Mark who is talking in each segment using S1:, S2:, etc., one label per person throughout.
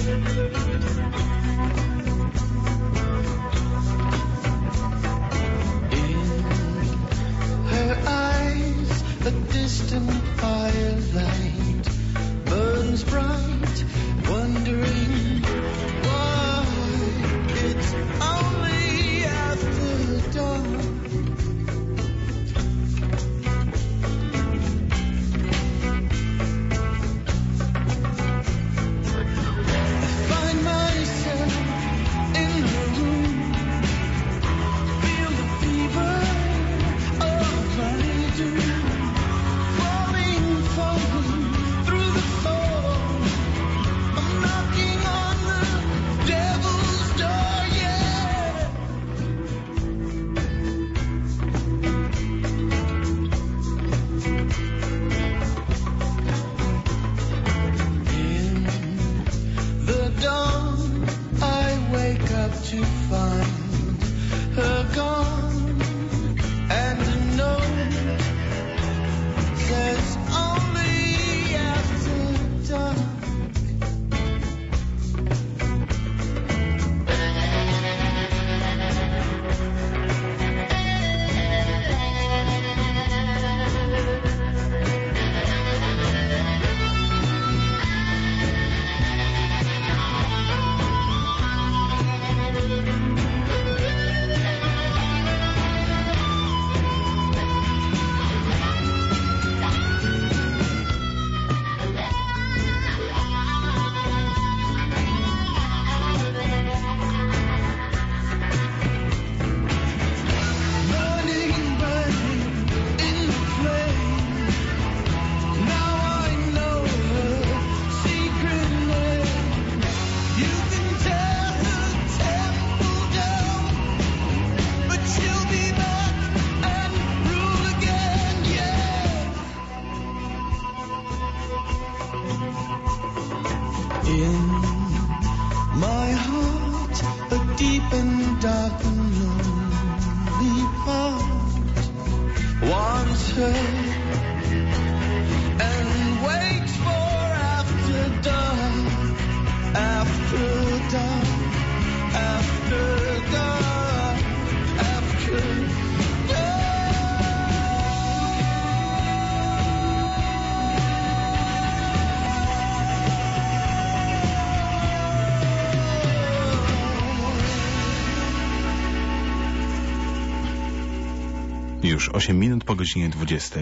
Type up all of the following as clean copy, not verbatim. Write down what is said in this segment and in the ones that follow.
S1: Już 8 minut po godzinie 20.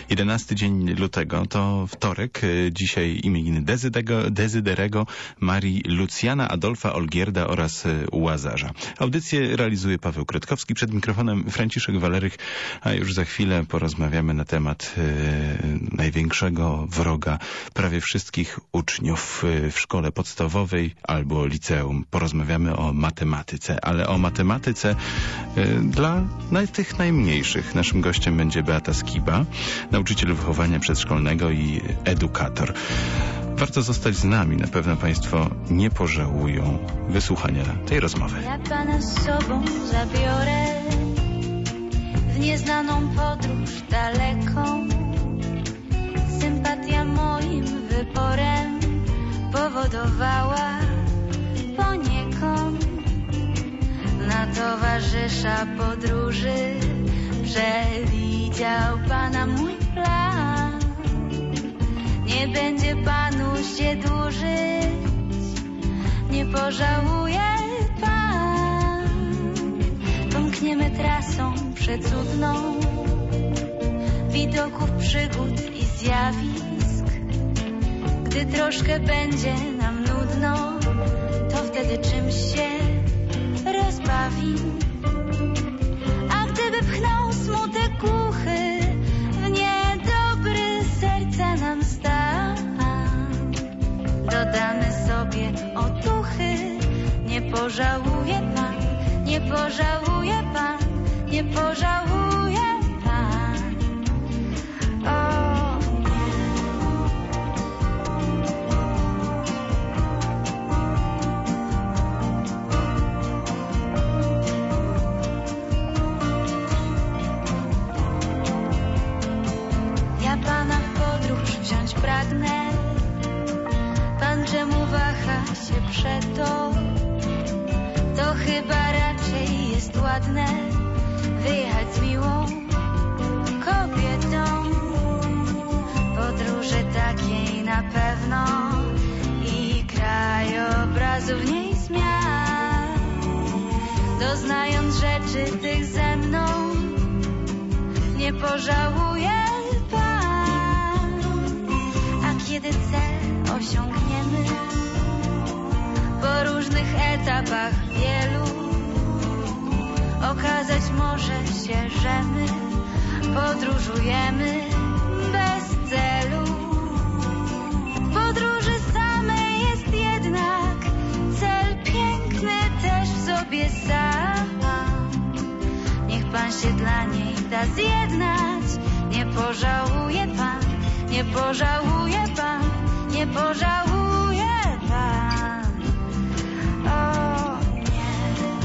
S1: 11 dzień lutego to wtorek. Dzisiaj imieniny Dezyderego, Marii, Lucjana, Adolfa, Olgierda oraz Łazarza. Audycję realizuje Paweł Kretkowski, przed mikrofonem Franciszek Walerych, a już za chwilę porozmawiamy na temat największego wroga prawie wszystkich uczniów w szkole podstawowej albo liceum. Porozmawiamy o matematyce, ale o matematyce dla tych najmniejszych. Naszym gościem będzie Beata Skiba, nauczyciel wychowania przedszkolnego i edukator. Warto zostać z nami, na pewno Państwo nie pożałują wysłuchania tej rozmowy.
S2: Ja Pana z sobą zabiorę w nieznaną podróż daleką. Sympatia moim wyborem powodowała poniekąd na towarzysza podróży. Przewidział Pana mój plan. Nie będzie Panu gdzie dłużyć, nie pożałuje Pan. Pomkniemy trasą przecudną widoków, przygód i zjawisk. Gdy troszkę będzie nam nudno, to wtedy czymś się rozbawimy. Pchnął smutek głuchy, w niedobry serca nam stan. Dodamy sobie otuchy, nie pożałuje Pan, nie pożałuje Pan, nie pożałuje Pan. O nie. Pana w podróż wziąć pragnę. Pan czemu waha się się przeto, to chyba raczej jest ładne wyjechać z miłą kobietą. Podróży takiej na pewno i krajobrazu w niej zmian, doznając rzeczy tych ze mną, nie pożałuje pan. A kiedy cel osiągniemy po różnych etapach wielu, okazać może się, że my podróżujemy bez celu. W podróży samej jest jednak cel piękny też w sobie sam. Niech pan się dla niej da zjednać, nie pożałuje pan, nie pożałuje pan, nie pożałuje pan. O nie.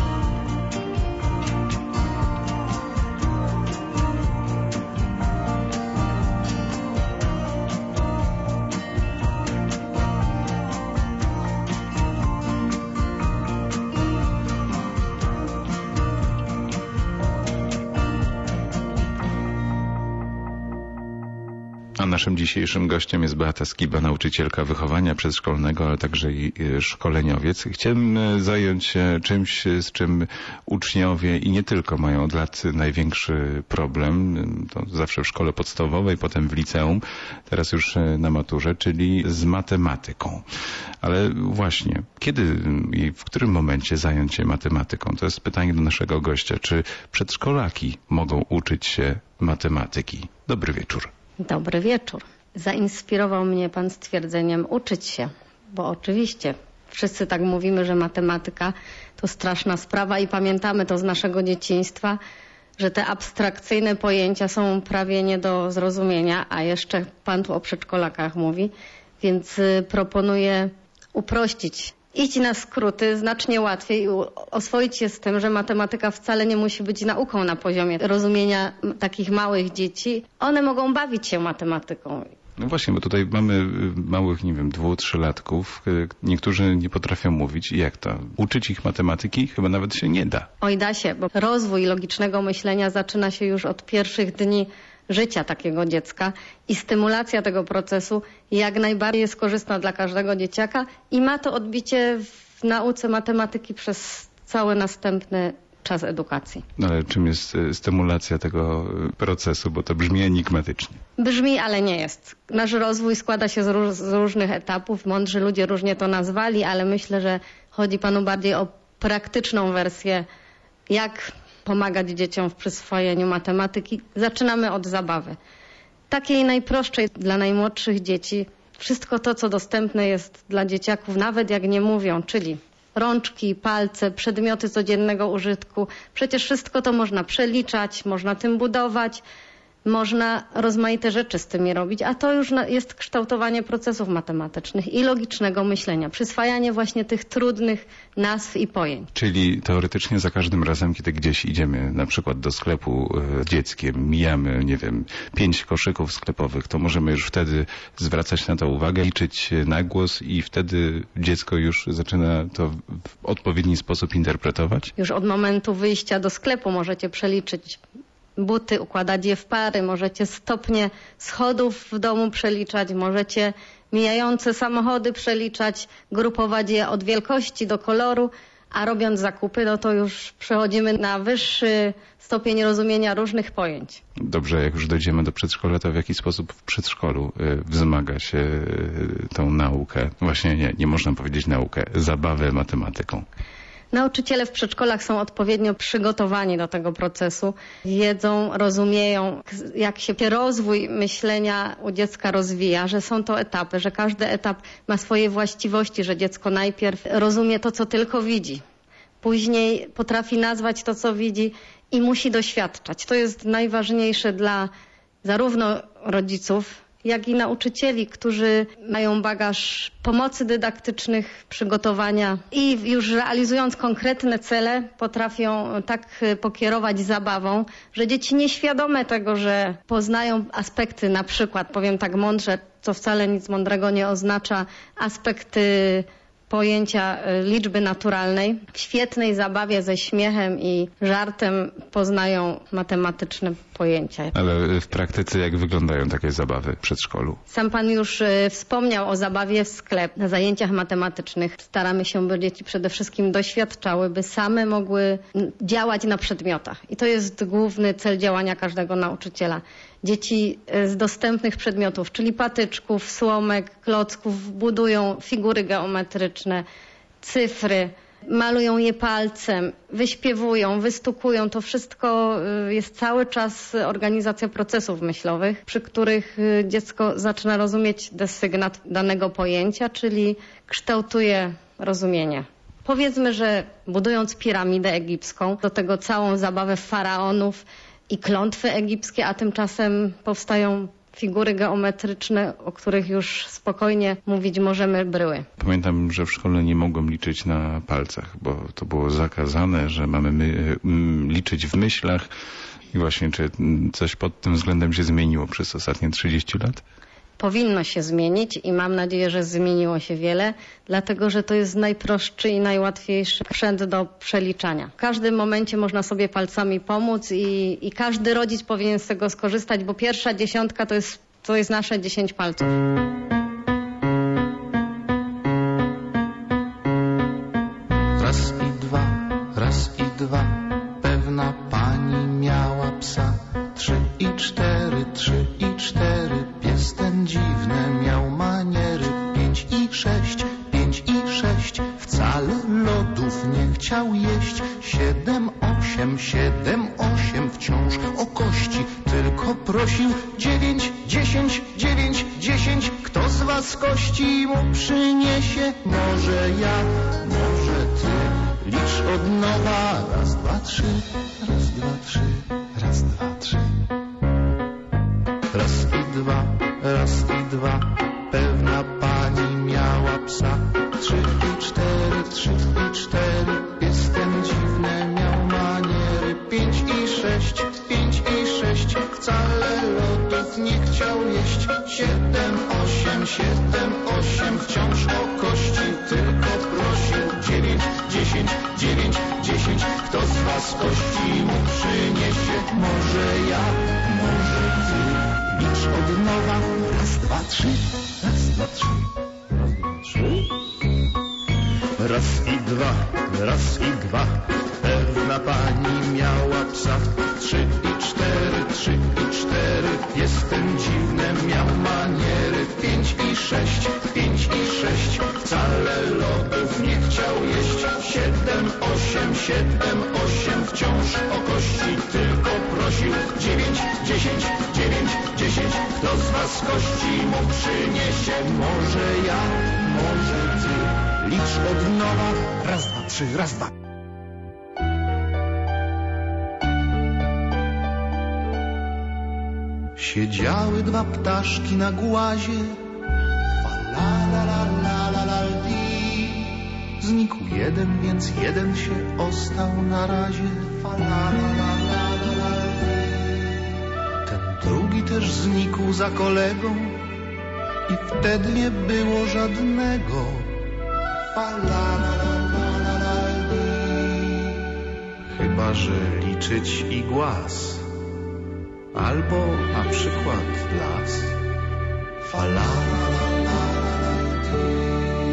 S1: A naszym dzisiejszym gościem jest Beata Skiba, nauczycielka wychowania przedszkolnego, ale także i szkoleniowiec. Chciałem zająć się czymś, z czym uczniowie i nie tylko mają od lat największy problem. To zawsze w szkole podstawowej, potem w liceum, teraz już na maturze, czyli z matematyką. Ale właśnie, kiedy i w którym momencie zająć się matematyką? To jest pytanie do naszego gościa. Czy przedszkolaki mogą uczyć się matematyki? Dobry wieczór.
S3: Dobry wieczór. Zainspirował mnie pan stwierdzeniem uczyć się, bo oczywiście wszyscy tak mówimy, że matematyka to straszna sprawa i pamiętamy to z naszego dzieciństwa, że te abstrakcyjne pojęcia są prawie nie do zrozumienia, a jeszcze pan tu o przedszkolakach mówi, więc proponuję uprościć. Iść na skróty znacznie łatwiej i oswoić się z tym, że matematyka wcale nie musi być nauką na poziomie rozumienia takich małych dzieci. One mogą bawić się matematyką.
S1: No właśnie, bo tutaj mamy małych, 2-3-latków. Niektórzy nie potrafią mówić. Jak to? Uczyć ich matematyki chyba nawet się nie da.
S3: Oj, da się, bo rozwój logicznego myślenia zaczyna się już od pierwszych dni życia takiego dziecka i stymulacja tego procesu jak najbardziej jest korzystna dla każdego dzieciaka i ma to odbicie w nauce matematyki przez cały następny czas edukacji.
S1: No ale czym jest stymulacja tego procesu, bo to brzmi enigmatycznie.
S3: Brzmi, ale nie jest. Nasz rozwój składa się z różnych etapów. Mądrzy ludzie różnie to nazwali, ale myślę, że chodzi panu bardziej o praktyczną wersję, jak pomagać dzieciom w przyswojeniu matematyki. Zaczynamy od zabawy. Takiej najprostszej dla najmłodszych dzieci. Wszystko to, co dostępne jest dla dzieciaków, nawet jak nie mówią, czyli rączki, palce, przedmioty codziennego użytku. Przecież wszystko to można przeliczać, można tym budować, można rozmaite rzeczy z tymi robić, a to już jest kształtowanie procesów matematycznych i logicznego myślenia. Przyswajanie właśnie tych trudnych nazw i pojęć.
S1: Czyli teoretycznie za każdym razem, kiedy gdzieś idziemy na przykład do sklepu z dzieckiem, mijamy, 5 koszyków sklepowych, to możemy już wtedy zwracać na to uwagę, liczyć na głos i wtedy dziecko już zaczyna to w odpowiedni sposób interpretować?
S3: Już od momentu wyjścia do sklepu możecie przeliczyć buty, układać je w pary, możecie stopnie schodów w domu przeliczać, możecie mijające samochody przeliczać, grupować je od wielkości do koloru, a robiąc zakupy, no to już przechodzimy na wyższy stopień rozumienia różnych pojęć.
S1: Dobrze, jak już dojdziemy do przedszkola, to w jaki sposób w przedszkolu wzmaga się tą naukę, właśnie nie można powiedzieć naukę, zabawę matematyką?
S3: Nauczyciele w przedszkolach są odpowiednio przygotowani do tego procesu. Wiedzą, rozumieją, jak się rozwój myślenia u dziecka rozwija, że są to etapy, że każdy etap ma swoje właściwości, że dziecko najpierw rozumie to, co tylko widzi. Później potrafi nazwać to, co widzi i musi doświadczać. To jest najważniejsze dla zarówno rodziców, jak i nauczycieli, którzy mają bagaż pomocy dydaktycznych, przygotowania i już realizując konkretne cele potrafią tak pokierować zabawą, że dzieci nieświadome tego, że poznają aspekty, na przykład, powiem tak mądrze, co wcale nic mądrego nie oznacza, aspekty pojęcia liczby naturalnej. W świetnej zabawie ze śmiechem i żartem poznają matematyczne pojęcia.
S1: Ale w praktyce jak wyglądają takie zabawy w przedszkolu?
S3: Sam pan już wspomniał o zabawie w sklep. Na zajęciach matematycznych staramy się, by dzieci przede wszystkim doświadczały, by same mogły działać na przedmiotach. I to jest główny cel działania każdego nauczyciela. Dzieci z dostępnych przedmiotów, czyli patyczków, słomek, klocków, budują figury geometryczne, cyfry, malują je palcem, wyśpiewują, wystukują. To wszystko jest cały czas organizacja procesów myślowych, przy których dziecko zaczyna rozumieć desygnat danego pojęcia, czyli kształtuje rozumienie. Powiedzmy, że budując piramidę egipską, do tego całą zabawę faraonów i klątwy egipskie, a tymczasem powstają figury geometryczne, o których już spokojnie mówić możemy, bryły.
S1: Pamiętam, że w szkole nie mogłem liczyć na palcach, bo to było zakazane, że mamy liczyć w myślach. I właśnie, czy coś pod tym względem się zmieniło przez ostatnie 30 lat?
S3: Powinno się zmienić i mam nadzieję, że zmieniło się wiele, dlatego że to jest najprostszy i najłatwiejszy sprzęt do przeliczania. W każdym momencie można sobie palcami pomóc i każdy rodzic powinien z tego skorzystać, bo pierwsza dziesiątka to jest nasze 10 palców.
S4: Raz i dwa, pewna pani miała psa. 3 i 4, 3 i 4, pies ten dziwne miał maniery. 5 i 6, 5 i 6, wcale lodów nie chciał jeść. 7, 8, 7, 8, wciąż o kości tylko prosił. 9, 10, 9, 10, kto z was kości mu przyniesie? Może ja, może ty, licz od nowa. Raz, dwa, trzy, raz, dwa, trzy, raz, dwa, trzy. Raz i dwa, pewna pani miała psa. 3 i 4, 3 i 4, pies ten dziwne miał maniery. 5 i 6, 5 i 6, wcale lodów nie chciał jeść. 7, 8, 7, 8, wciąż o kości tylko prosił. 9, 10, 9, 10, kto z was kości mu przyniesie? Może ja, może ty, licz od nowa. Raz, dwa, trzy, raz, dwa, trzy, raz, dwa, trzy. Raz i dwa, pewna pani miała psa. 3 i 4, 3 i 4, pies ten dziwne miał maniery. 5 i 6, 5 i 6, wcale lodów nie chciał jeść. 7, 8, 7, 8, wciąż o kości tylko prosił. 9, 10, 9, 10, kto z was kości mu przyniesie? Może ja, może ty, licz od nowa. Raz, dwa, trzy, raz, dwa. Siedziały dwa ptaszki na głazie. Fa la la la la la la di. Znikł jeden, więc jeden się ostał na razie. Fa la la la la la la di. Ten drugi też znikł za kolegą i wtedy nie było żadnego. Fa la la la la la la di. Chyba że liczyć i głaz. Albo na przykład las. Fa la la la la la di.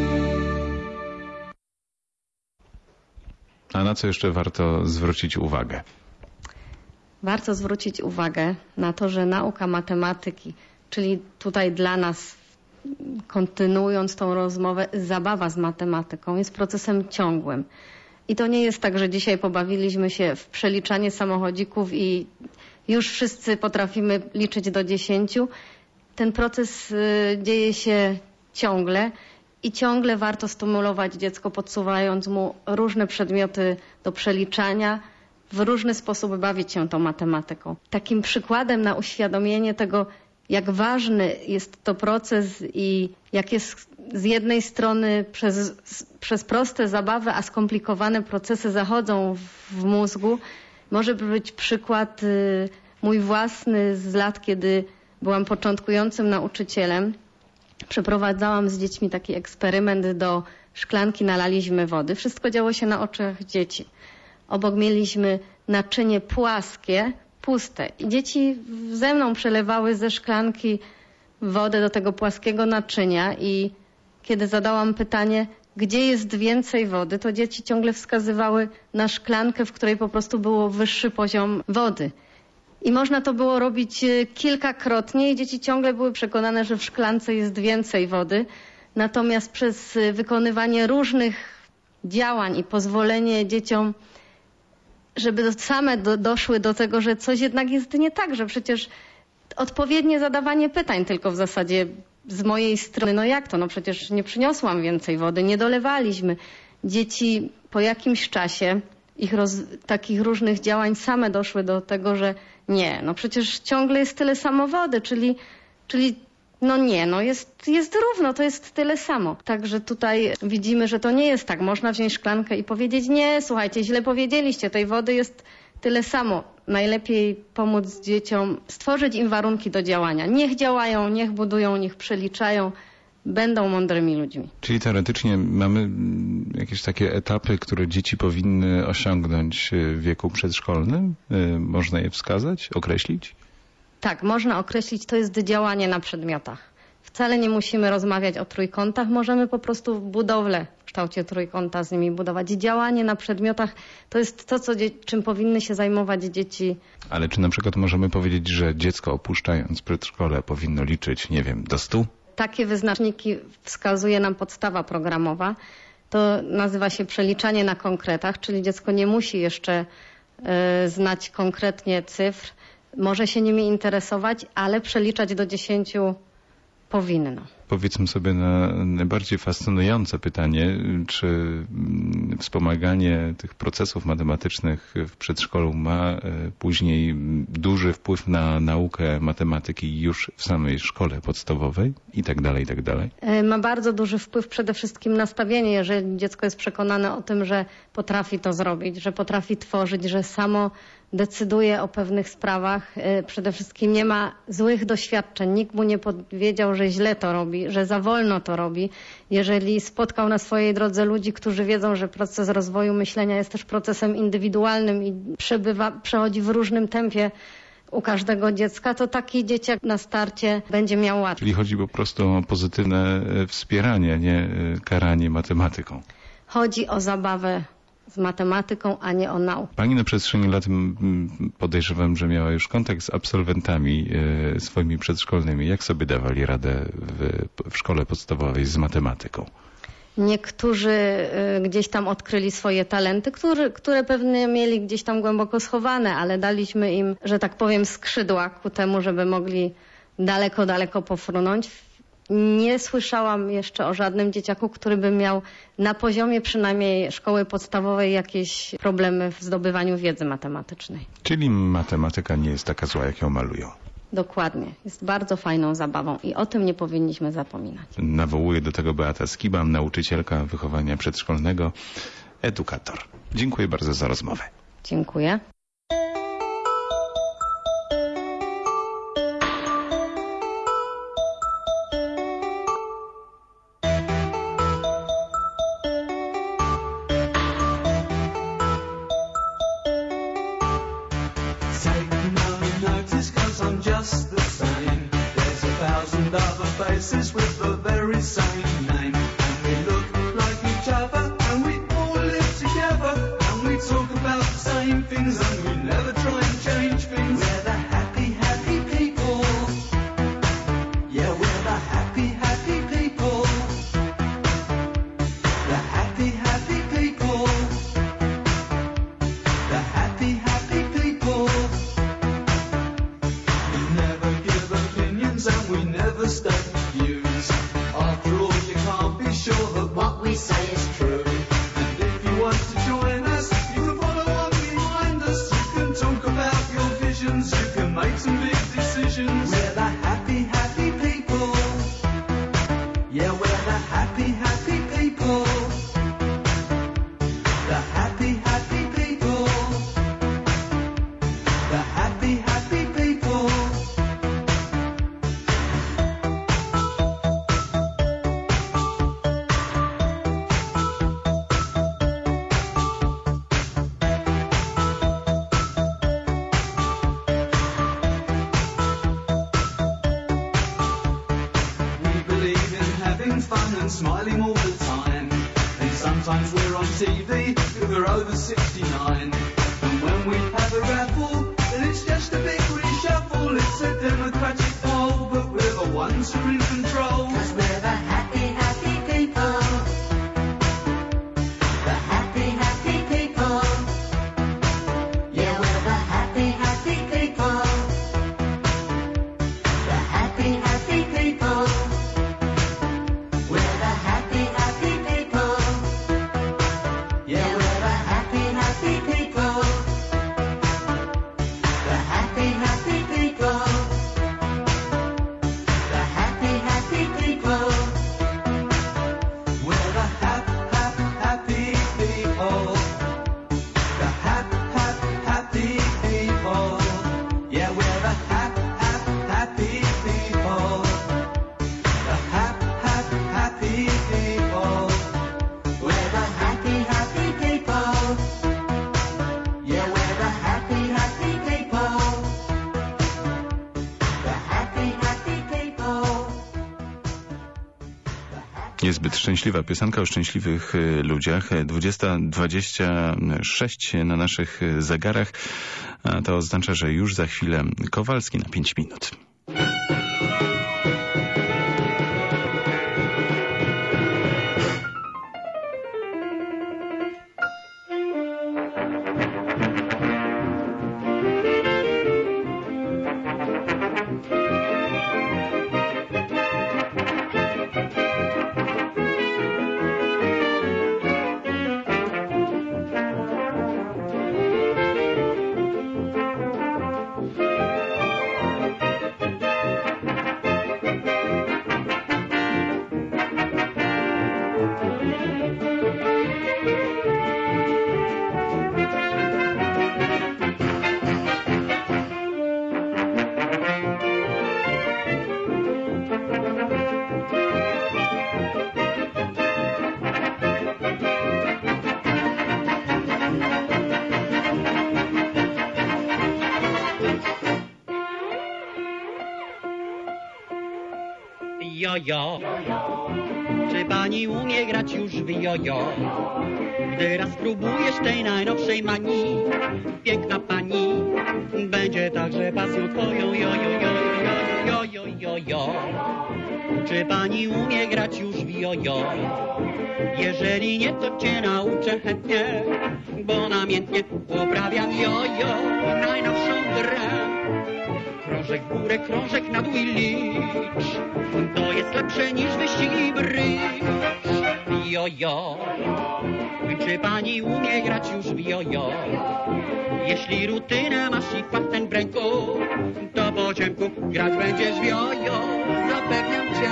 S1: A na co jeszcze warto zwrócić uwagę?
S3: Warto zwrócić uwagę na to, że nauka matematyki, czyli tutaj dla nas, kontynuując tą rozmowę, zabawa z matematyką jest procesem ciągłym. I to nie jest tak, że dzisiaj pobawiliśmy się w przeliczanie samochodzików i już wszyscy potrafimy liczyć do 10. Ten proces dzieje się ciągle i ciągle warto stymulować dziecko, podsuwając mu różne przedmioty do przeliczania, w różny sposób bawić się tą matematyką. Takim przykładem na uświadomienie tego, jak ważny jest to proces i jak jest z jednej strony przez proste zabawy, a skomplikowane procesy zachodzą w mózgu, może być przykład mój własny z lat, kiedy byłam początkującym nauczycielem Przeprowadzałam z dziećmi taki eksperyment. Do szklanki nalaliśmy wody. Wszystko działo się na oczach dzieci. Obok mieliśmy naczynie płaskie, puste. I dzieci ze mną przelewały ze szklanki wodę do tego płaskiego naczynia i kiedy zadałam pytanie, gdzie jest więcej wody, to dzieci ciągle wskazywały na szklankę, w której po prostu był wyższy poziom wody. I można to było robić kilkakrotnie i dzieci ciągle były przekonane, że w szklance jest więcej wody. Natomiast przez wykonywanie różnych działań i pozwolenie dzieciom, żeby same doszły do tego, że coś jednak jest nie tak, że przecież odpowiednie zadawanie pytań tylko w zasadzie z mojej strony, no jak to, no przecież nie przyniosłam więcej wody, nie dolewaliśmy. Dzieci po jakimś czasie takich różnych działań same doszły do tego, że nie, no przecież ciągle jest tyle samo wody, czyli no nie, no jest równo, to jest tyle samo. Także tutaj widzimy, że to nie jest tak. Można wziąć szklankę i powiedzieć, nie, słuchajcie, źle powiedzieliście, tej wody jest tyle samo. Najlepiej pomóc dzieciom, stworzyć im warunki do działania. Niech działają, niech budują, niech przeliczają, będą mądrymi ludźmi.
S1: Czyli teoretycznie mamy jakieś takie etapy, które dzieci powinny osiągnąć w wieku przedszkolnym? Można je wskazać, określić?
S3: Tak, można określić, to jest działanie na przedmiotach. Wcale nie musimy rozmawiać o trójkątach, możemy po prostu budowlę w kształcie trójkąta z nimi budować. Działanie na przedmiotach to jest to, czym powinny się zajmować dzieci. Ale czy na przykład możemy powiedzieć, że dziecko opuszczając przedszkole powinno liczyć, nie wiem, do 100? Takie wyznaczniki wskazuje nam podstawa programowa. To nazywa się przeliczanie na konkretach, czyli dziecko nie musi jeszcze znać konkretnie cyfr, może się nimi interesować, ale przeliczać do 10 powinno. Powiedzmy sobie na najbardziej fascynujące pytanie, czy wspomaganie tych procesów matematycznych w przedszkolu ma później duży wpływ na naukę matematyki już w samej szkole podstawowej i tak dalej, i tak dalej? Ma bardzo duży wpływ przede wszystkim nastawienie, jeżeli dziecko jest przekonane o tym, że potrafi to zrobić, że potrafi tworzyć, że samo decyduje o pewnych sprawach. Przede wszystkim nie ma złych doświadczeń. Nikt mu nie powiedział, że źle to robi, że za wolno to robi. Jeżeli spotkał na swojej drodze ludzi, którzy wiedzą, że proces rozwoju myślenia jest też procesem indywidualnym i przechodzi w różnym tempie u każdego dziecka, to taki dzieciak na starcie będzie miał łatwiej. Czyli chodzi po prostu o pozytywne wspieranie, nie karanie matematyką. Chodzi o zabawę z matematyką, a nie o naukę. Pani na przestrzeni lat, podejrzewam, że miała już kontakt z absolwentami swoimi przedszkolnymi. Jak sobie dawali radę w szkole podstawowej z matematyką? Niektórzy gdzieś tam odkryli swoje talenty, które pewnie mieli gdzieś tam głęboko schowane, ale daliśmy im, że tak powiem, skrzydła ku temu, żeby mogli daleko, daleko pofrunąć. Nie słyszałam jeszcze o żadnym dzieciaku, który by miał na poziomie przynajmniej szkoły podstawowej jakieś problemy w zdobywaniu wiedzy matematycznej. Czyli matematyka nie jest taka zła, jak ją malują. Dokładnie. Jest bardzo fajną zabawą i o tym nie powinniśmy zapominać. Nawołuje do tego Beata Skiba, nauczycielka wychowania przedszkolnego, edukator. Dziękuję bardzo za rozmowę. Dziękuję.
S5: Faces with the very same name, and we look like each other, and we all live together, and we talk about the same things, and we never try and change things. We're the happy, happy people. Yeah, we're the happy, happy people. The happy, happy people. The happy, happy people. We never give opinions, and we never stay. After all, you can't be sure that what we say is true. And if you want to join us, you can follow on behind us. You can talk about your visions, you can make some big decisions. We're the happy, happy people. Yeah, we're the happy, happy people. The happy, happy people. The happy, happy people. Sometimes we're on TV if we're over 69. And when we have a raffle, then it's just a big reshuffle. It's a democratic poll, but we're the ones who are in control.
S2: 'Cause we're the happy, happy people. The happy, happy people. Yeah, we're the happy, happy people. The happy, happy people. We're the happy, happy people. Yeah, we're the happy, happy people. The happy, happy people. The happy, happy people.
S5: We're the happy people. The happy people. Yeah, we're the happy people. The happy people.
S2: We're the happy, happy people. Yeah, we're the happy, happy people. The happy, happy people.
S1: Niezbyt szczęśliwa piosenka o szczęśliwych ludziach. 20:26 na naszych zegarach. A to oznacza, że już za chwilę Kowalski na 5 minut.
S6: Jojo, czy pani umie grać już w jojo? Gdy raz spróbujesz tej najnowszej manii, piękna pani będzie także pasją twoją. Jojo, czy pani umie grać już w jojo? Jeżeli nie, to cię nauczę chętnie, bo namiętnie uprawiam jojo, najnowszą grę. Krążek w górę, krążek na dół i licz, to jest lepsze niż wyścig i brycz. Jojo, czy pani umie grać już w jojo? Jeśli rutynę masz i patent w ręku, to po ciemku grać będziesz w jojo, zapewniam cię.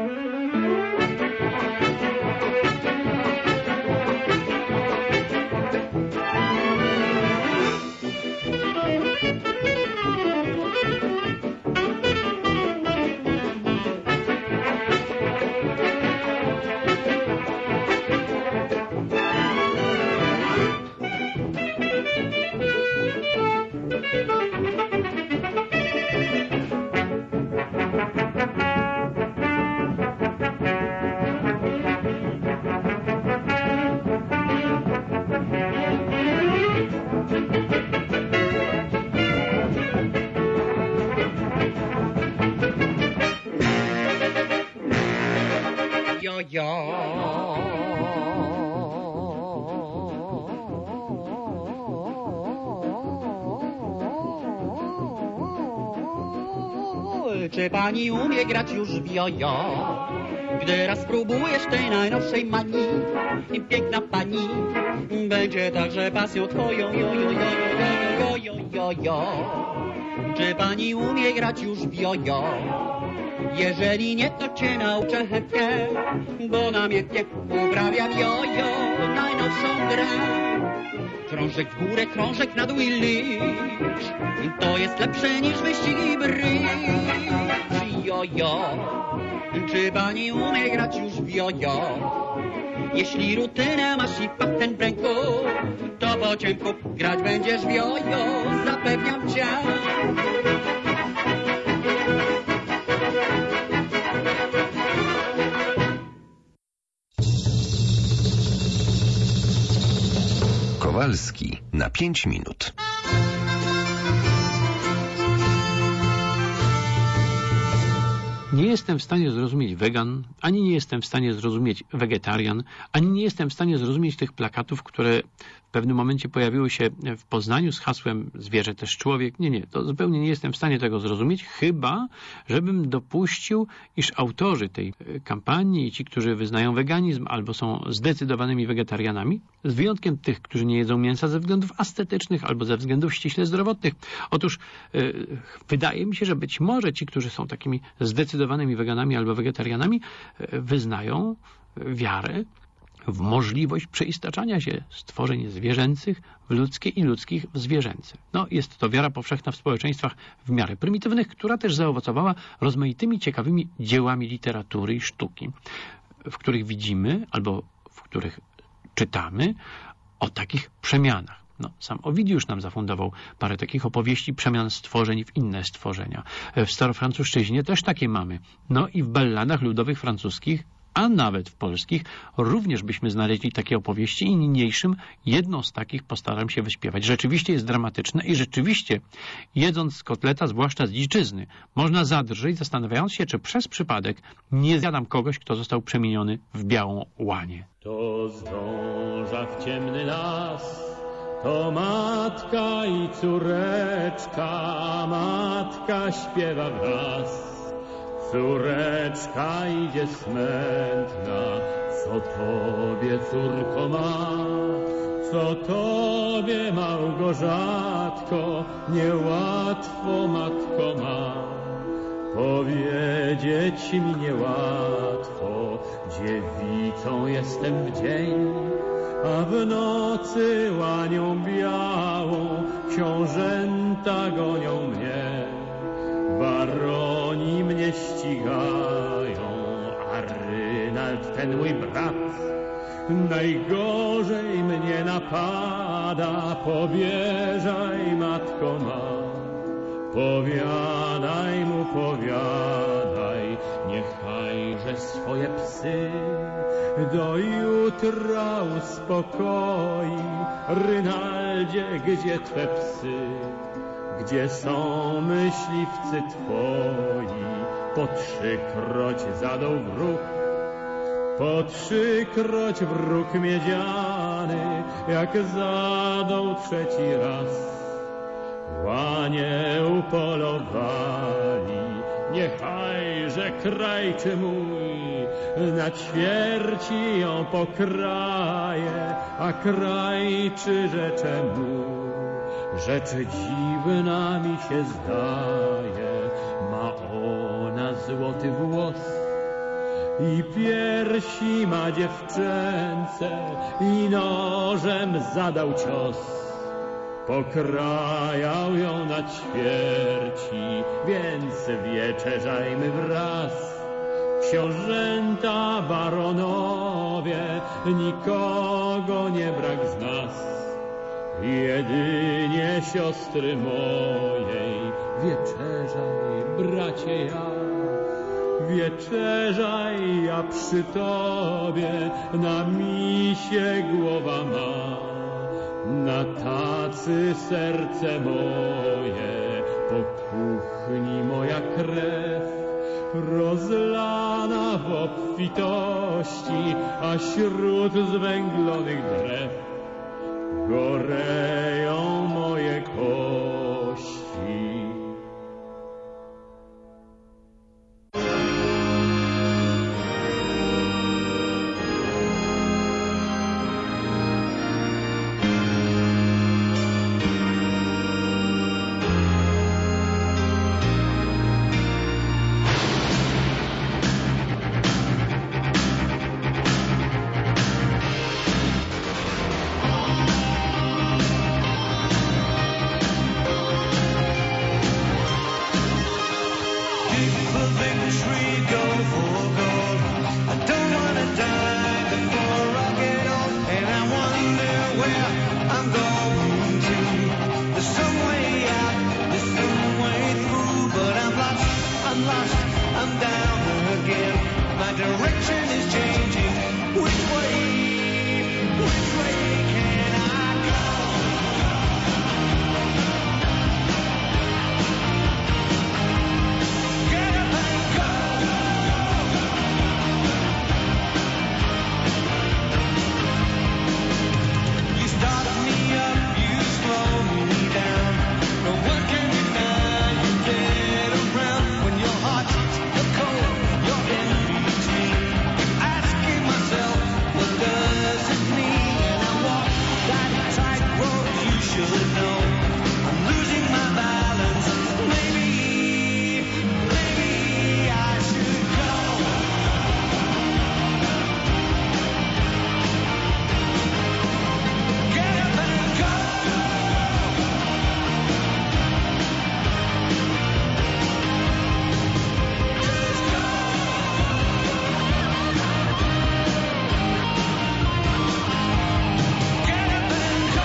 S6: Czy pani umie grać już w jojo? Gdy raz spróbujesz tej najnowszej manii, piękna pani będzie także pasją twoją. Jojo, czy pani umie grać już w jojo? Jeżeli nie, to cię nauczę chętnie, bo namiętnie uprawiam jojo, najnowszą grę. Krążek w górę, krążek na dół i licz, to jest lepsze niż wyścig i brycz. Jojo, czy pani umie grać już w jojo? Jeśli rutynę masz i patent w ręku, to po ciemku grać będziesz w jojo, zapewniam cię.
S7: Kowalski na 5 minut.
S8: Nie jestem w stanie zrozumieć wegan, ani nie jestem w stanie zrozumieć wegetarian, ani nie jestem w stanie zrozumieć tych plakatów, które w pewnym momencie pojawiły się w Poznaniu z hasłem zwierzę też człowiek. Nie, to zupełnie nie jestem w stanie tego zrozumieć, chyba żebym dopuścił, iż autorzy tej kampanii i ci, którzy wyznają weganizm albo są zdecydowanymi wegetarianami, z wyjątkiem tych, którzy nie jedzą mięsa ze względów estetycznych albo ze względów ściśle zdrowotnych. Otóż wydaje mi się, że być może ci, którzy są takimi zdecydowanymi weganami albo wegetarianami, wyznają wiarę w możliwość przeistaczania się stworzeń zwierzęcych w ludzkie i ludzkich w zwierzęce. Jest to wiara powszechna w społeczeństwach w miarę prymitywnych, która też zaowocowała rozmaitymi ciekawymi dziełami literatury i sztuki, w których widzimy albo w których czytamy o takich przemianach. Sam Owidiusz nam zafundował parę takich opowieści przemian stworzeń w inne stworzenia. W starofrancuszczyźnie też takie mamy. I w balladach ludowych francuskich, a nawet w polskich, również byśmy znaleźli takie opowieści i niniejszym jedną z takich postaram się wyśpiewać. Rzeczywiście jest dramatyczne i rzeczywiście, jedząc kotleta, zwłaszcza z dziczyzny, można zadrżeć, zastanawiając się, czy przez przypadek nie zjadam kogoś, kto został przemieniony w białą łanię.
S9: To zdąża w ciemny las, to matka i córeczka, matka śpiewa wraz. Córeczka idzie smętna, co tobie, córko, ma? Co tobie, Małgorzatko, niełatwo, matko, ma? Powiedzieć mi niełatwo, dziewicą jestem w dzień, a w nocy łanią białą książęta gonią mnie. Baroni mnie ścigają, a Rynald, ten mój brat, najgorzej mnie napada. Powierzaj, matko ma, powiadaj mu, powiadaj, niechajże swoje psy do jutra uspokoi. Rynaldzie, gdzie twe psy? Gdzie są myśliwcy twoi? Po 3-kroć zadał wróg, po 3-kroć wróg miedziany, jak zadał 3. raz. Łanie upolowali, niechajże krajczy mój na ćwierci ją pokraje, a krajczy rzecze mu. Rzecz dziwna mi się zdaje, ma ona złoty włos i piersi ma dziewczęce i nożem zadał cios. Pokrajał ją na ćwierci, więc wieczerzajmy wraz. Książęta, baronowie, nikogo nie brak z nas. Jedynie siostry mojej, wieczerzaj, bracie, ja. Wieczerzaj, ja przy tobie, na misie głowa ma. Na tacy serce moje, po kuchni moja krew, rozlana w obfitości, a śród zwęglonych drew goreją moje kości.
S5: should know I'm losing my balance. Maybe I should go. Get up and go. Just go. Get up and go.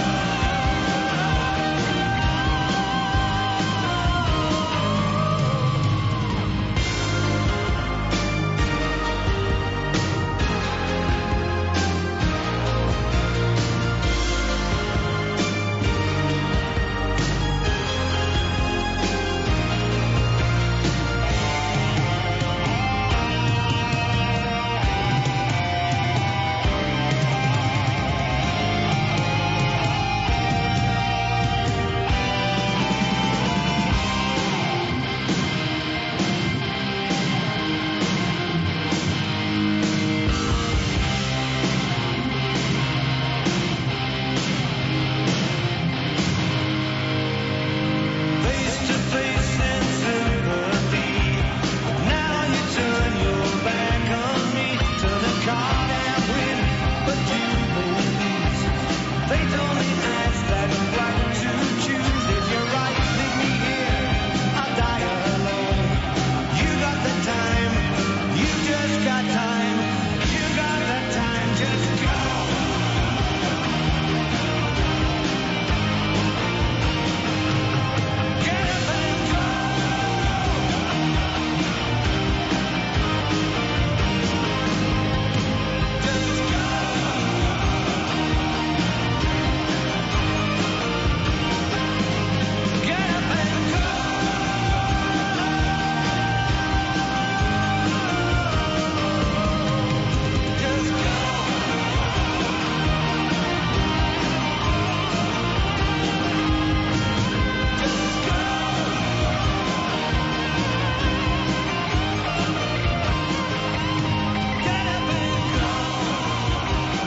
S5: Face to face and sympathy. Now you turn your back on me. Turn the card and win, but you lose. Fate only has that right to choose. If you're right, leave me here. I'll die alone. You got the time. You just got time. You got the time. Just go. Get up and go. Just go. Get up and go. Just go. Just go. Get up and go.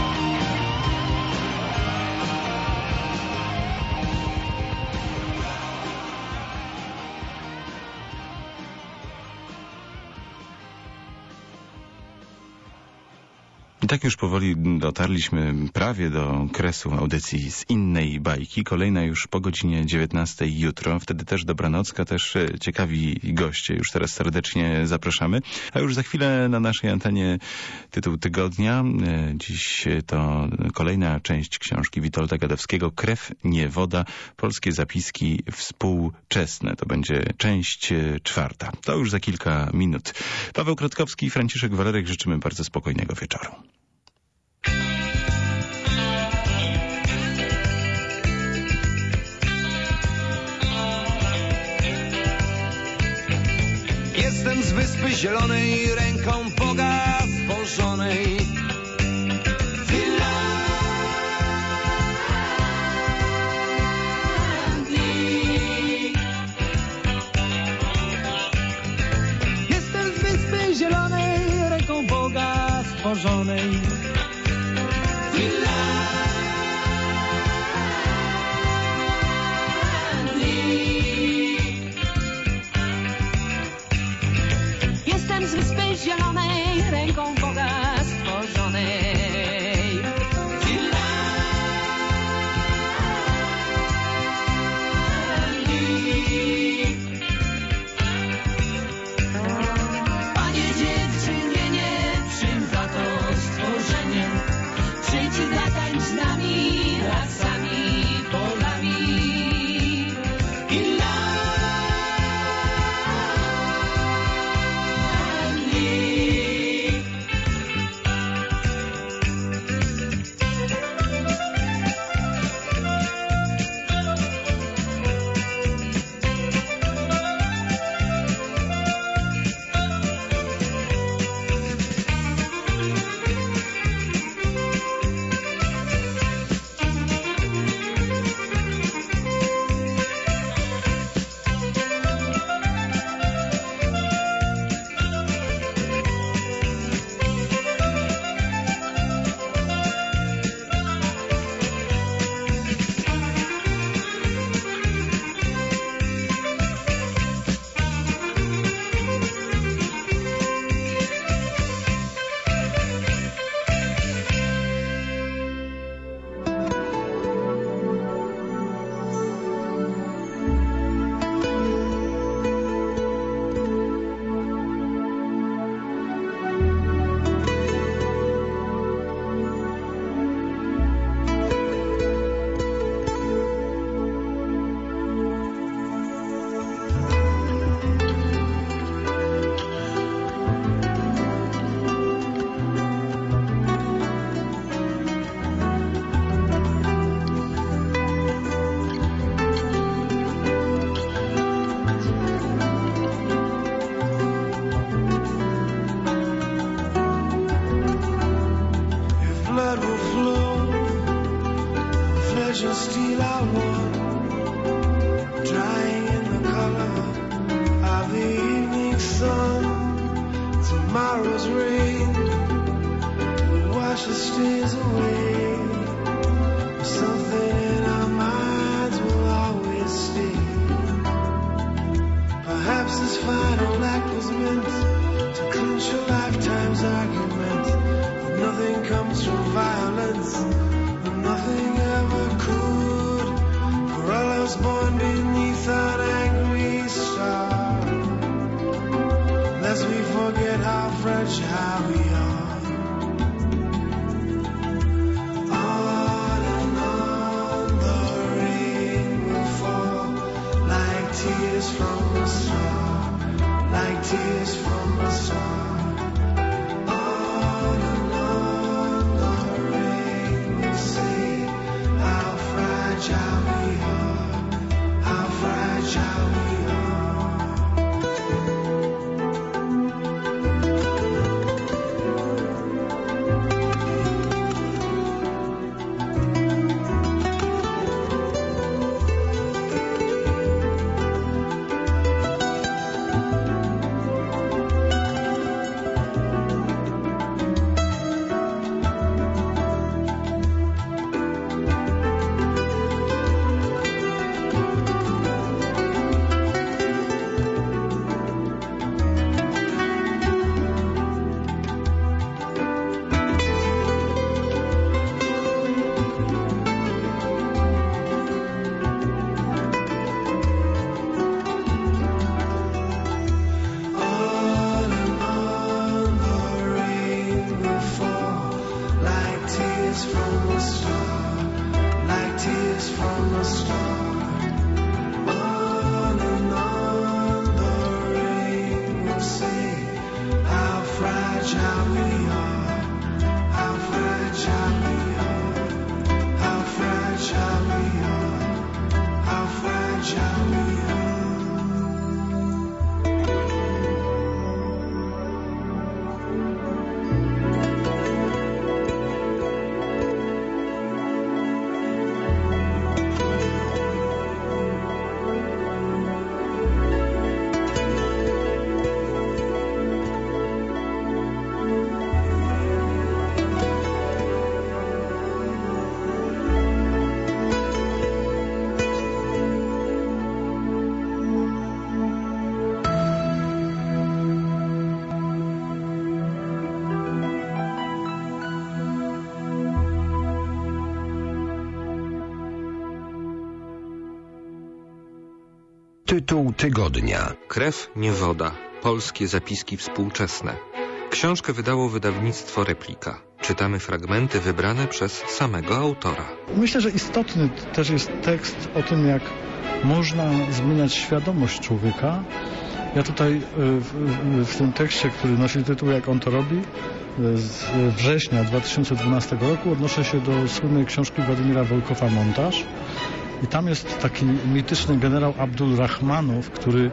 S1: I tak już powoli dotarliśmy prawie do kresu audycji z innej bajki. Kolejna już po godzinie 19 jutro. Wtedy też dobranocka, też ciekawi goście. Już teraz serdecznie zapraszamy. A już za chwilę na naszej antenie tytuł tygodnia. Dziś to kolejna część książki Witolda Gadowskiego. Krew, nie woda. Polskie zapiski współczesne. To będzie część 4. To już za kilka minut. Paweł Krotkowski i Franciszek Walerek życzymy bardzo spokojnego wieczoru.
S5: Jestem z Wyspy Zielonej, ręką Boga stworzonej. Finlandii. Jestem z Wyspy Zielonej, ręką Boga stworzonej. Finlandii. Jestem z Wyspy Zielonej, ręką Boga stworzonej. Finlandii. Panie dziewczynie, czym za to stworzenie? Przyjdź i zatańcz z nami, lasami, polami.
S10: blood will flow, flesh and steel are one, drying in the color of the evening sun. Tomorrow's rain will wash the stains away. Something in our minds will always stay. Perhaps this final act was meant to clinch a lifetime's argument. But nothing comes from violence, and nothing ever could. For all I was born beneath an angry star, lest we forget how fragile we are. On and on the rain will fall, like tears from a star, like tears from a star. On and on the rain will say how fragile we are, how fragile we are.
S7: Tytuł tygodnia.
S11: Krew, nie woda. Polskie zapiski współczesne. Książkę wydało wydawnictwo Replika. Czytamy fragmenty wybrane przez samego autora.
S12: Myślę, że istotny też jest tekst o tym, jak można zmieniać świadomość człowieka. Ja tutaj w tym tekście, który nosi tytuł Jak on to robi, z września 2012 roku odnoszę się do słynnej książki Władimira Wolkowa Montaż. I tam jest taki mityczny generał Abdul Rahmanow, który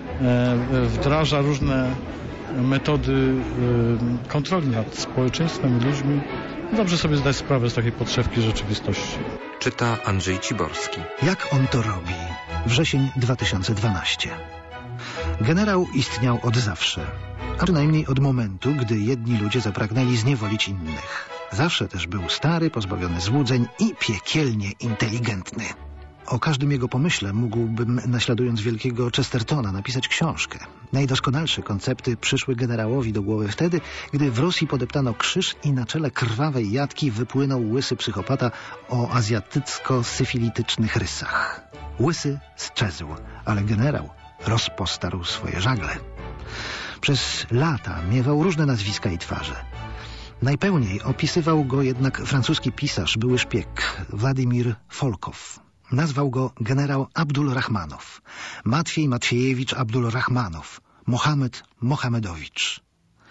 S12: wdraża różne metody kontroli nad społeczeństwem i ludźmi. Dobrze sobie zdać sprawę z takiej podszewki rzeczywistości.
S11: Czyta Andrzej Ciborski.
S13: Jak on to robi? Wrzesień 2012. Generał istniał od zawsze, a przynajmniej od momentu, gdy jedni ludzie zapragnęli zniewolić innych. Zawsze też był stary, pozbawiony złudzeń i piekielnie inteligentny. O każdym jego pomyśle mógłbym, naśladując wielkiego Chestertona, napisać książkę. Najdoskonalsze koncepty przyszły generałowi do głowy wtedy, gdy w Rosji podeptano krzyż i na czele krwawej jatki wypłynął łysy psychopata o azjatycko-syfilitycznych rysach. Łysy sczezł, ale generał rozpostarł swoje żagle. Przez lata miewał różne nazwiska i twarze. Najpełniej opisywał go jednak francuski pisarz, były szpieg Władimir Folkow. Nazwał go generał Abdul Rahmanow, Matwiej Matwiejewicz Abdul Rahmanow, Mohamed Mohamedowicz.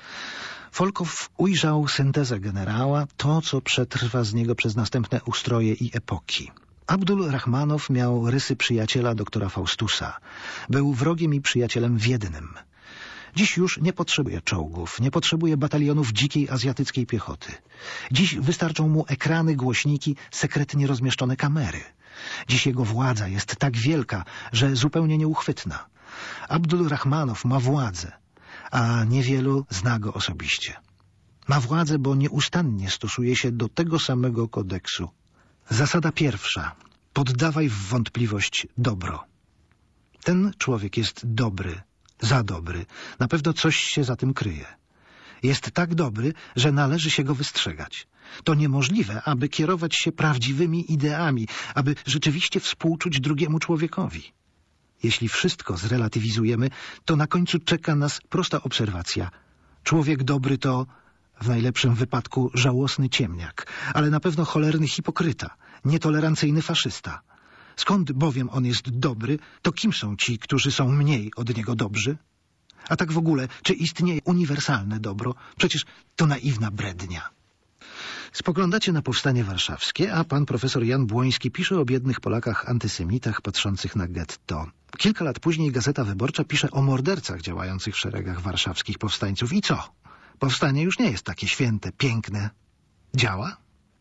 S13: Folkow ujrzał syntezę generała, to co przetrwa z niego przez następne ustroje i epoki. Abdul Rahmanow miał rysy przyjaciela doktora Faustusa. Był wrogiem i przyjacielem w jednym. Dziś już nie potrzebuje czołgów, nie potrzebuje batalionów dzikiej azjatyckiej piechoty. Dziś wystarczą mu ekrany, głośniki, sekretnie rozmieszczone kamery. Dziś jego władza jest tak wielka, że zupełnie nieuchwytna. Abdul Rahmanow ma władzę, a niewielu zna go osobiście. Ma władzę, bo nieustannie stosuje się do tego samego kodeksu. Zasada pierwsza. Poddawaj w wątpliwość dobro. Ten człowiek jest dobry, za dobry. Na pewno coś się za tym kryje. Jest tak dobry, że należy się go wystrzegać. To niemożliwe, aby kierować się prawdziwymi ideami, aby rzeczywiście współczuć drugiemu człowiekowi. Jeśli wszystko zrelatywizujemy, to na końcu czeka nas prosta obserwacja. Człowiek dobry to, w najlepszym wypadku, żałosny ciemniak, ale na pewno cholerny hipokryta, nietolerancyjny faszysta. Skąd bowiem on jest dobry, to kim są ci, którzy są mniej od niego dobrzy? A tak w ogóle, czy istnieje uniwersalne dobro? Przecież to naiwna brednia. Spoglądacie na powstanie warszawskie, a pan profesor Jan Błoński pisze o biednych Polakach antysemitach patrzących na getto. Kilka lat później Gazeta Wyborcza pisze o mordercach działających w szeregach warszawskich powstańców. I co? Powstanie już nie jest takie święte, piękne. Działa?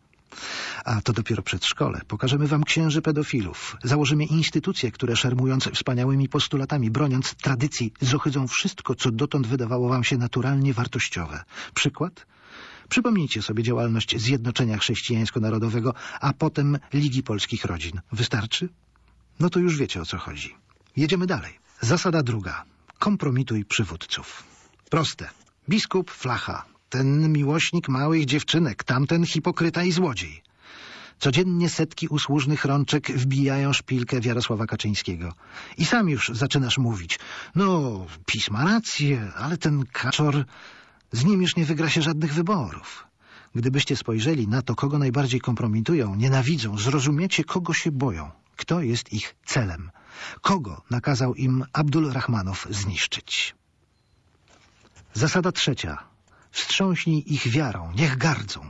S13: A to dopiero przedszkole. Pokażemy wam księży pedofilów. Założymy instytucje, które szermując wspaniałymi postulatami, broniąc tradycji, zohydzą wszystko, co dotąd wydawało wam się naturalnie wartościowe. Przykład? Przypomnijcie sobie działalność Zjednoczenia Chrześcijańsko-Narodowego, a potem Ligi Polskich Rodzin. Wystarczy? No to już wiecie, o co chodzi. Jedziemy dalej. Zasada druga. Kompromituj przywódców. Proste. Biskup Flacha. Ten miłośnik małych dziewczynek, tamten hipokryta i złodziej. Codziennie setki usłużnych rączek wbijają szpilkę w Jarosława Kaczyńskiego. I sam już zaczynasz mówić. No, PiS ma rację, ale ten kaczor, z nim już nie wygra się żadnych wyborów. Gdybyście spojrzeli na to, kogo najbardziej kompromitują, nienawidzą, zrozumiecie, kogo się boją. Kto jest ich celem? Kogo nakazał im Abdul Rahmanow zniszczyć? Zasada trzecia. Wstrząśnij ich wiarą, niech gardzą.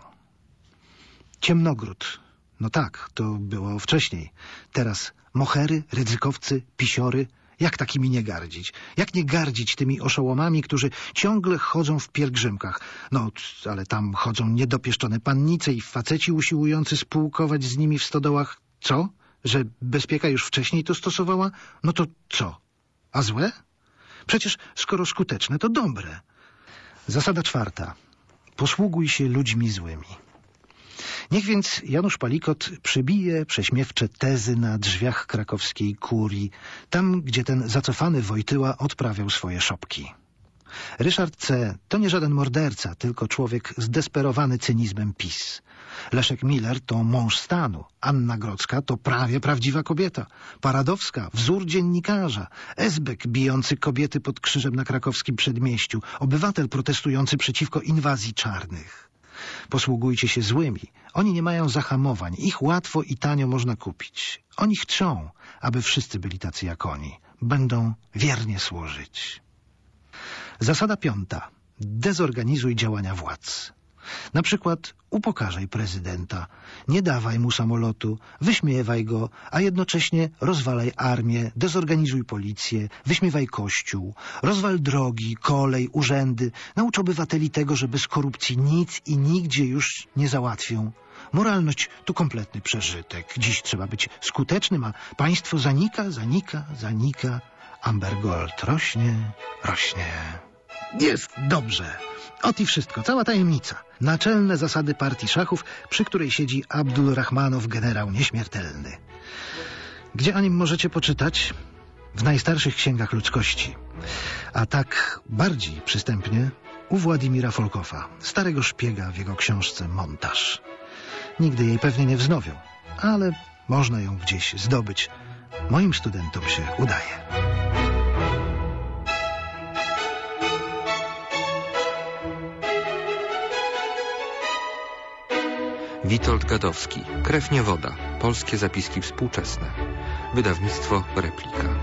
S13: Ciemnogród. No tak, to było wcześniej. Teraz mohery, rydzykowcy, pisiory. Jak takimi nie gardzić? Jak nie gardzić tymi oszołomami, którzy ciągle chodzą w pielgrzymkach? No, ale tam chodzą niedopieszczone pannice i faceci usiłujący spółkować z nimi w stodołach. Co? Że bezpieka już wcześniej to stosowała? No to co? A złe? Przecież skoro skuteczne, to dobre. Zasada czwarta. Posługuj się ludźmi złymi. Niech więc Janusz Palikot przybije prześmiewcze tezy na drzwiach krakowskiej kurii, tam, gdzie ten zacofany Wojtyła odprawiał swoje szopki. Ryszard C. to nie żaden morderca, tylko człowiek zdesperowany cynizmem PiS. Leszek Miller to mąż stanu, Anna Grodzka to prawie prawdziwa kobieta, Paradowska wzór dziennikarza, Esbek bijący kobiety pod krzyżem na krakowskim przedmieściu, obywatel protestujący przeciwko inwazji czarnych. Posługujcie się złymi. Oni nie mają zahamowań. Ich łatwo i tanio można kupić. Oni chcą, aby wszyscy byli tacy jak oni. Będą wiernie służyć. Zasada piąta. Dezorganizuj działania władz. Na przykład upokarzaj prezydenta, nie dawaj mu samolotu, wyśmiewaj go, a jednocześnie rozwalaj armię, dezorganizuj policję, wyśmiewaj kościół, rozwal drogi, kolej, urzędy, naucz obywateli tego, że bez korupcji nic i nigdzie już nie załatwią. Moralność to kompletny przeżytek. Dziś trzeba być skutecznym, a państwo zanika. Amber Gold rośnie. Jest dobrze. Ot i wszystko, cała tajemnica. Naczelne zasady partii szachów, przy której siedzi Abdul Rahmanow, generał nieśmiertelny. Gdzie o nim możecie poczytać? W najstarszych księgach ludzkości. A tak bardziej przystępnie u Władimira Folkowa, starego szpiega w jego książce Montaż. Nigdy jej pewnie nie wznowią, ale można ją gdzieś zdobyć. Moim studentom się udaje.
S11: Witold Gadowski. Krew nie woda. Polskie zapiski współczesne. Wydawnictwo Replika.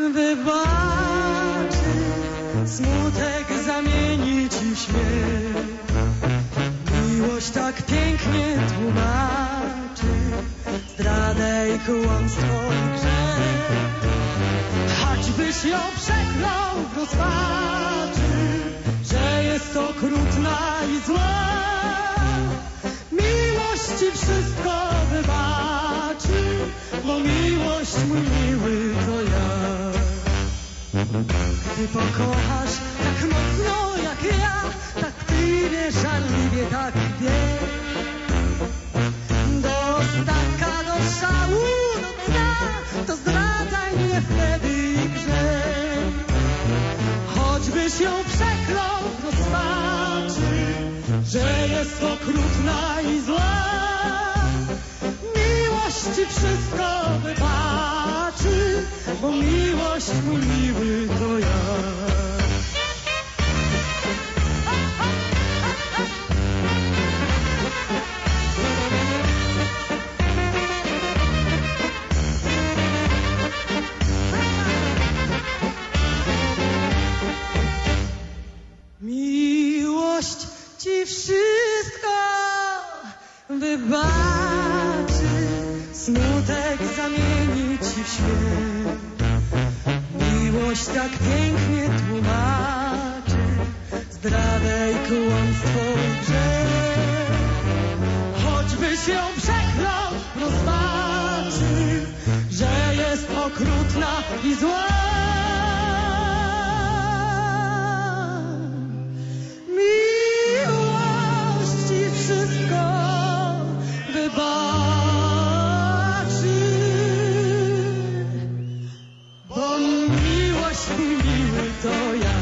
S10: wybaczy, smutek zamieni ci w śmiech. Miłość tak pięknie tłumaczy zdradę i kłamstwo i grzech. Choćbyś ją przeklął w rozpaczy, że jest okrutna i zła, miłość ci wszystko wybaczy, bo miłość mój miły to ja. Gdy pokochasz tak mocno jak ja, tak tkliwie, żarliwie, tak wiesz, do ostatka, do szału, do dna, to zdradzaj mnie wtedy i grzech. Choćbyś ją przeklął w rozpaczy, że jest okrutna i zła, miłość ci wszystko wybaczy, bo miłość mój miły to ja. Miłość ci wszystko wybaczy, smutek zamieni ci w śmiech. Miłość tak pięknie tłumaczy zdradę i kłamstwo i grzech. Choćbyś ją przeklął w rozpaczy, że jest okrutna i zła, miłość ci wszystko wybaczy, bo miłość mój miły to ja.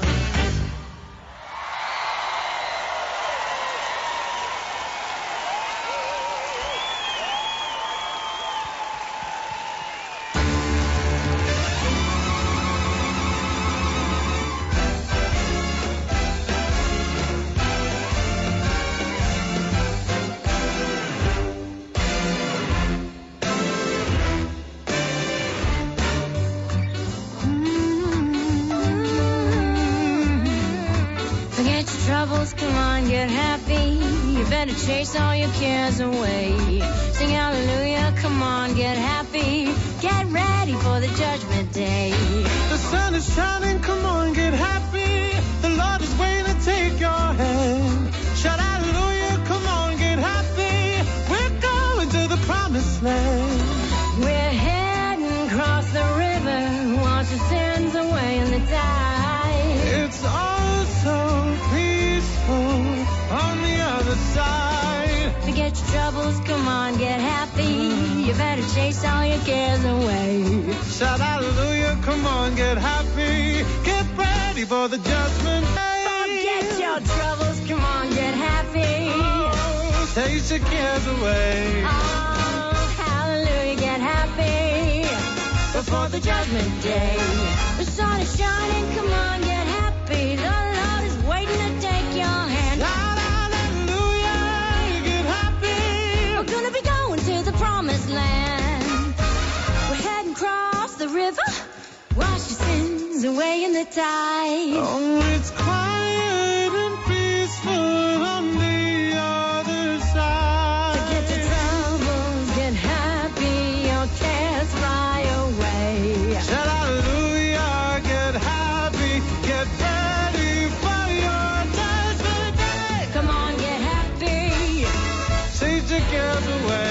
S2: Troubles, come on, get happy. You better chase all your cares away. Sing hallelujah, come on, get happy. Get ready for the judgment day.
S10: The sun is shining, come on, get happy. The Lord is waiting to take your hand. Shout hallelujah, come on, get happy. We're going to the promised land.
S2: We're heading across the river, wash your sins away in the tide.
S10: It's all so peaceful on the other side.
S2: Forget your troubles, come on, get happy. You better chase all your cares away.
S10: Shout hallelujah, come on, get happy. Get ready for the judgment day.
S2: Forget your troubles, come on, get happy.
S10: Oh, chase your cares away.
S2: Oh, hallelujah, get happy. Before the judgment day. The sun is shining, come on, get happy. The Lord is waiting to take your hand.
S10: Shout hallelujah, get happy.
S2: We're gonna be going to the promised land. We're heading across the river, wash your sins away in the tide.
S10: Oh, it's quiet and peaceful on the other side.
S2: Forget your troubles, get happy, your cares fly away.
S10: Shout hallelujah, get happy, get ready for your judgment day.
S2: Come on, get happy.
S10: Chase your cares away.